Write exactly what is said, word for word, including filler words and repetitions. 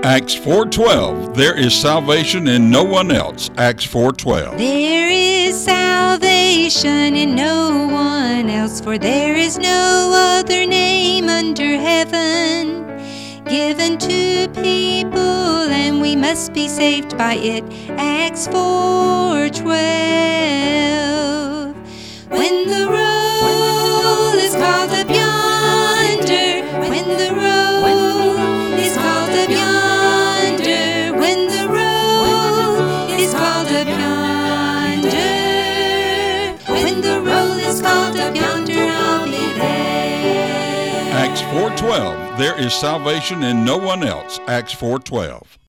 Acts four twelve, there is salvation in no one else. Acts four twelve. There is salvation in no one else, for there is no other name under heaven given to people, and we must be saved by it. Acts four twelve. When the roll is called up yonder, when the roll is called up yonder, when the roll is called up yonder, when the roll is called up yonder, I'll be there. Acts four twelve, there is salvation in no one else. Acts four twelve.